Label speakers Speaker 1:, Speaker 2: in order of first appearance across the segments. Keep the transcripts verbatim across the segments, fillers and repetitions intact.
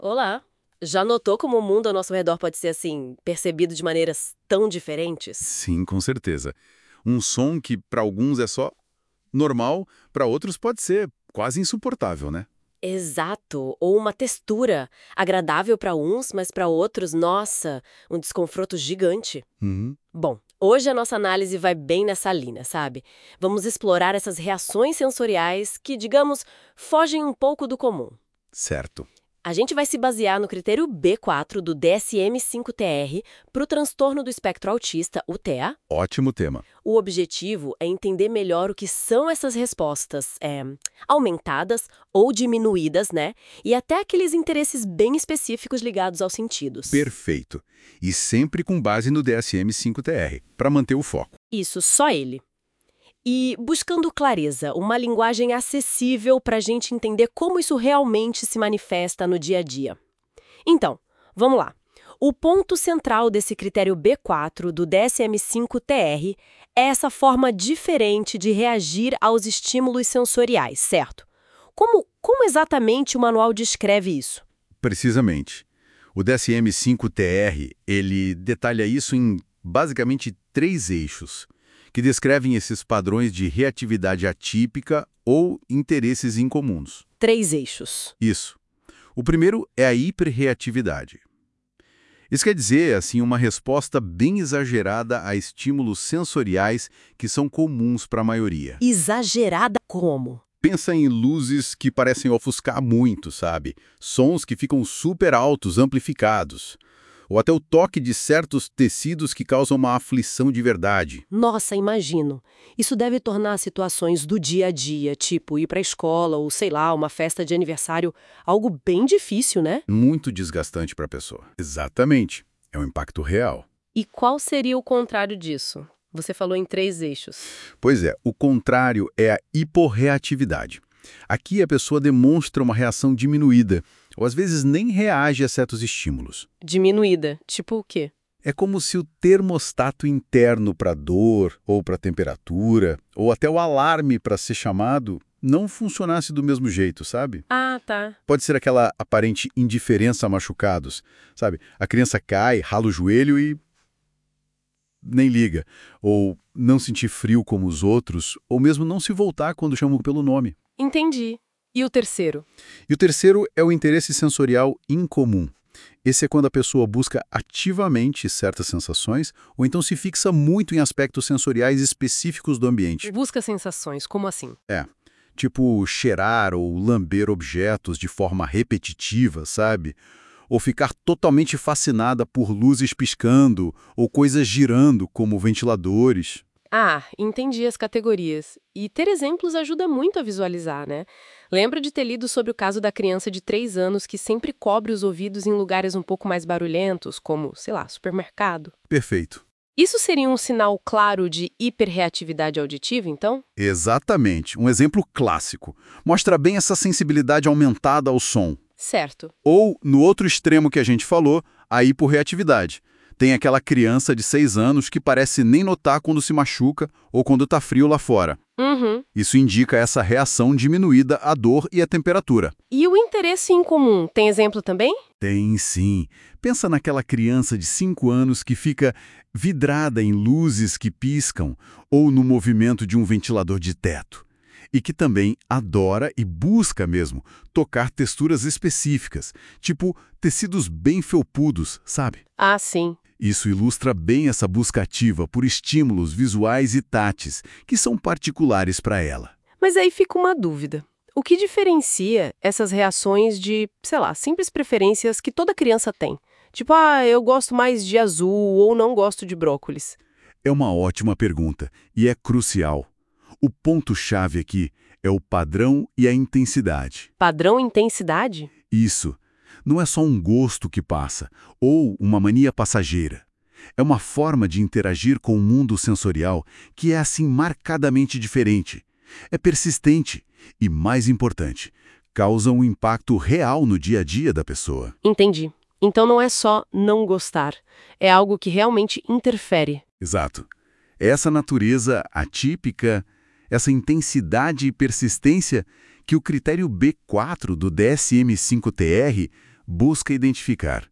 Speaker 1: Olá! Já notou como o mundo ao nosso redor pode ser, assim, percebido de maneiras tão diferentes?
Speaker 2: Sim, com certeza. Um som que para alguns é só normal, para outros pode ser quase insuportável, né?
Speaker 1: Exato! Ou uma textura agradável para uns, mas para outros, nossa, um desconforto gigante.
Speaker 2: Uhum,
Speaker 1: Bom, hoje a nossa análise vai bem nessa linha, sabe? Vamos explorar essas reações sensoriais que, digamos, fogem um pouco do comum.
Speaker 2: certo.
Speaker 1: A gente vai se basear no critério B quatro do D S M cinco T R para o transtorno do espectro autista, o T E A.
Speaker 2: Ótimo tema.
Speaker 1: O objetivo é entender melhor o que são essas respostas é, aumentadas ou diminuídas, né? E até aqueles interesses bem específicos ligados aos sentidos.
Speaker 2: Perfeito. E sempre com base no D S M cinco T R, para manter o foco.
Speaker 1: Isso, só ele. E buscando clareza, uma linguagem acessível para a gente entender como isso realmente se manifesta no dia a dia. Então, vamos lá. O ponto central desse critério B quatro do D S M cinco T R é essa forma diferente de reagir aos estímulos sensoriais, certo? Como, como exatamente o manual descreve isso?
Speaker 2: Precisamente. O D S M cinco T R, ele detalha isso em basicamente três eixos, que descrevem esses padrões de reatividade atípica ou interesses incomuns.
Speaker 1: Três eixos.
Speaker 2: Isso. O primeiro é a hiperreatividade. Isso quer dizer, assim, uma resposta bem exagerada a estímulos sensoriais que são comuns para a maioria.
Speaker 1: Exagerada como?
Speaker 2: Pensa em luzes que parecem ofuscar muito, sabe? Sons que ficam super altos, amplificados. Ou até o toque de certos tecidos que causam uma aflição de verdade.
Speaker 1: Nossa, imagino. Isso deve tornar situações do dia a dia, tipo ir para a escola ou, sei lá, uma festa de aniversário, algo bem difícil, né?
Speaker 2: Muito desgastante para a pessoa. Exatamente. É um impacto real.
Speaker 1: E qual seria o contrário disso? Você falou em três eixos.
Speaker 2: Pois é, o contrário é a hiporreatividade. Aqui a pessoa demonstra uma reação diminuída, ou às vezes nem reage a certos estímulos.
Speaker 1: Diminuída. Tipo o quê?
Speaker 2: É como se o termostato interno para dor, ou para temperatura, ou até o alarme para ser chamado, não funcionasse do mesmo jeito, sabe?
Speaker 1: Ah, tá.
Speaker 2: Pode ser aquela aparente indiferença a machucados, sabe? A criança cai, rala o joelho e nem liga. Ou não sentir frio como os outros, ou mesmo não se voltar quando chamam pelo nome.
Speaker 1: Entendi. E o terceiro?
Speaker 2: E o terceiro é o interesse sensorial incomum. Esse é quando a pessoa busca ativamente certas sensações ou então se fixa muito em aspectos sensoriais específicos do ambiente.
Speaker 1: Busca sensações, como assim?
Speaker 2: É, tipo cheirar ou lamber objetos de forma repetitiva, sabe? Ou ficar totalmente fascinada por luzes piscando ou coisas girando, como ventiladores.
Speaker 1: Ah, entendi as categorias. E ter exemplos ajuda muito a visualizar, né? Lembro de ter lido sobre o caso da criança de três anos que sempre cobre os ouvidos em lugares um pouco mais barulhentos, como, sei lá, supermercado.
Speaker 2: Perfeito.
Speaker 1: Isso seria um sinal claro de hiperreatividade auditiva, então?
Speaker 2: Exatamente. Um exemplo clássico. Mostra bem essa sensibilidade aumentada ao som.
Speaker 1: Certo.
Speaker 2: Ou, no outro extremo que a gente falou, a hiporreatividade. Tem aquela criança de seis anos que parece nem notar quando se machuca ou quando está frio lá fora.
Speaker 1: Uhum.
Speaker 2: Isso indica essa reação diminuída à dor e à temperatura.
Speaker 1: E o interesse em comum, tem exemplo também?
Speaker 2: Tem sim. Pensa naquela criança de cinco anos que fica vidrada em luzes que piscam ou no movimento de um ventilador de teto. E que também adora e busca mesmo tocar texturas específicas, tipo tecidos bem felpudos, sabe?
Speaker 1: Ah, sim.
Speaker 2: Isso ilustra bem essa busca ativa por estímulos visuais e táteis, que são particulares para ela.
Speaker 1: Mas aí fica uma dúvida. O que diferencia essas reações de, sei lá, simples preferências que toda criança tem? Tipo, ah, eu gosto mais de azul ou não gosto de brócolis.
Speaker 2: É uma ótima pergunta e é crucial. O ponto-chave aqui é o padrão e a intensidade.
Speaker 1: Padrão e intensidade?
Speaker 2: Isso. Não é só um gosto que passa, ou uma mania passageira. É uma forma de interagir com o mundo sensorial que é assim marcadamente diferente. É persistente e, mais importante, causa um impacto real no dia a dia da pessoa.
Speaker 1: Entendi. Então não é só não gostar. É algo que realmente interfere.
Speaker 2: Exato. Essa natureza atípica, essa intensidade e persistência que o critério B quatro do D S M cinco T R busca identificar.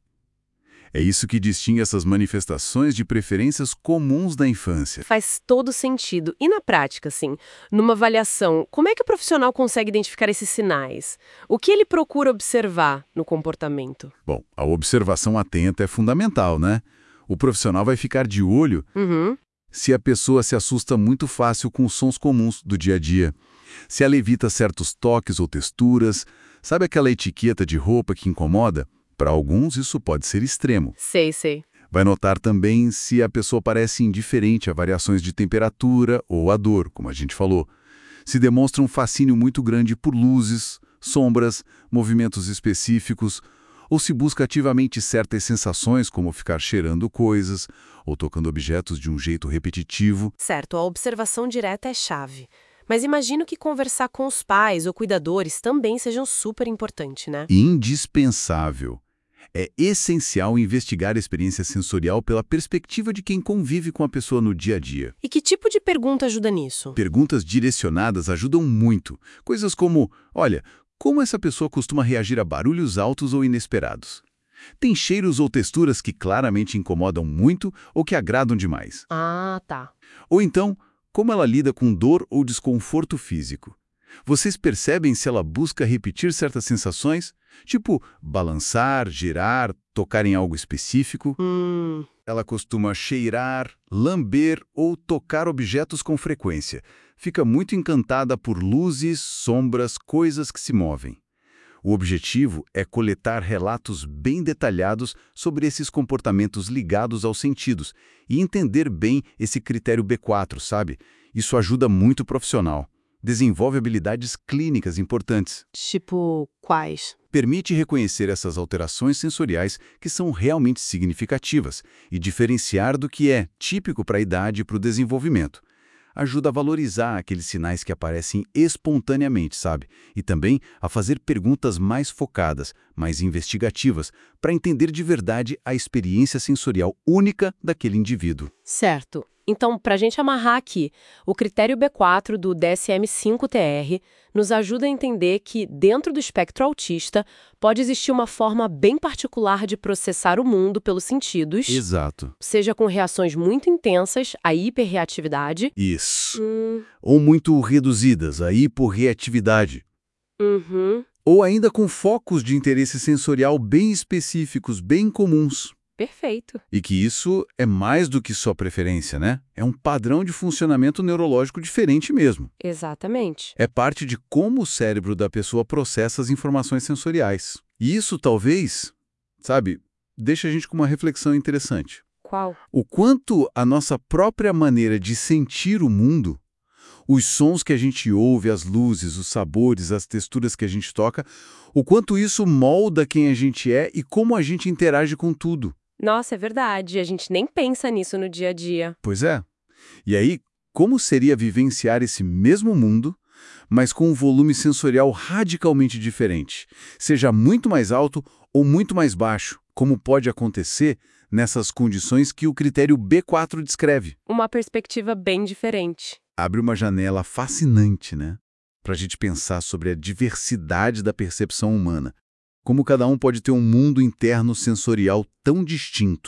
Speaker 2: É isso que distingue essas manifestações de preferências comuns da infância.
Speaker 1: Faz todo sentido. E na prática, assim, numa avaliação, como é que o profissional consegue identificar esses sinais? O que ele procura observar no comportamento?
Speaker 2: Bom, a observação atenta é fundamental, né? O profissional vai ficar de olho
Speaker 1: Uhum.
Speaker 2: se a pessoa se assusta muito fácil com os sons comuns do dia a dia, se ela evita certos toques ou texturas, sabe aquela etiqueta de roupa que incomoda? Para alguns, isso pode ser extremo.
Speaker 1: Sei, sei.
Speaker 2: Vai notar também se a pessoa parece indiferente a variações de temperatura ou a dor, como a gente falou. Se demonstra um fascínio muito grande por luzes, sombras, movimentos específicos, ou se busca ativamente certas sensações, como ficar cheirando coisas ou tocando objetos de um jeito repetitivo.
Speaker 1: Certo, a observação direta é chave. Mas imagino que conversar com os pais ou cuidadores também sejam super importante, né?
Speaker 2: Indispensável. É essencial investigar a experiência sensorial pela perspectiva de quem convive com a pessoa no dia a dia.
Speaker 1: E que tipo de pergunta ajuda nisso?
Speaker 2: Perguntas direcionadas ajudam muito. Coisas como, olha, como essa pessoa costuma reagir a barulhos altos ou inesperados? Tem cheiros ou texturas que claramente incomodam muito ou que agradam demais?
Speaker 1: Ah, tá.
Speaker 2: Ou então, como ela lida com dor ou desconforto físico? Vocês percebem se ela busca repetir certas sensações? Tipo, balançar, girar, tocar em algo específico?
Speaker 1: Hum,
Speaker 2: Ela costuma cheirar, lamber ou tocar objetos com frequência. Fica muito encantada por luzes, sombras, coisas que se movem. O objetivo é coletar relatos bem detalhados sobre esses comportamentos ligados aos sentidos e entender bem esse critério B quatro, sabe? Isso ajuda muito o profissional. Desenvolve habilidades clínicas importantes.
Speaker 1: tipo, quais?
Speaker 2: Permite reconhecer essas alterações sensoriais que são realmente significativas e diferenciar do que é típico para a idade e para o desenvolvimento. Ajuda a valorizar aqueles sinais que aparecem espontaneamente, sabe? E também a fazer perguntas mais focadas, mais investigativas, para entender de verdade a experiência sensorial única daquele indivíduo.
Speaker 1: Certo. Então, para a gente amarrar aqui, o critério B quatro do D S M cinco T R nos ajuda a entender que, dentro do espectro autista, pode existir uma forma bem particular de processar o mundo pelos sentidos,
Speaker 2: Exato.
Speaker 1: seja com reações muito intensas, a hiperreatividade.
Speaker 2: Isso.
Speaker 1: Hum,
Speaker 2: Ou muito reduzidas, a hiporreatividade.
Speaker 1: uhum,
Speaker 2: Ou ainda com focos de interesse sensorial bem específicos, bem comuns.
Speaker 1: perfeito.
Speaker 2: E que isso é mais do que só preferência, né? É um padrão de funcionamento neurológico diferente mesmo.
Speaker 1: Exatamente.
Speaker 2: É parte de como o cérebro da pessoa processa as informações sensoriais. E isso talvez, sabe, deixa a gente com uma reflexão interessante.
Speaker 1: Qual?
Speaker 2: O quanto a nossa própria maneira de sentir o mundo, os sons que a gente ouve, as luzes, os sabores, as texturas que a gente toca, o quanto isso molda quem a gente é e como a gente interage com tudo.
Speaker 1: Nossa, é verdade. A gente nem pensa nisso no dia a dia.
Speaker 2: Pois é. E aí, como seria vivenciar esse mesmo mundo, mas com um volume sensorial radicalmente diferente, seja muito mais alto ou muito mais baixo, como pode acontecer nessas condições que o critério B quatro descreve?
Speaker 1: Uma perspectiva bem diferente.
Speaker 2: Abre uma janela fascinante, né? Para a gente pensar sobre a diversidade da percepção humana. Como cada um pode ter um mundo interno sensorial tão distinto.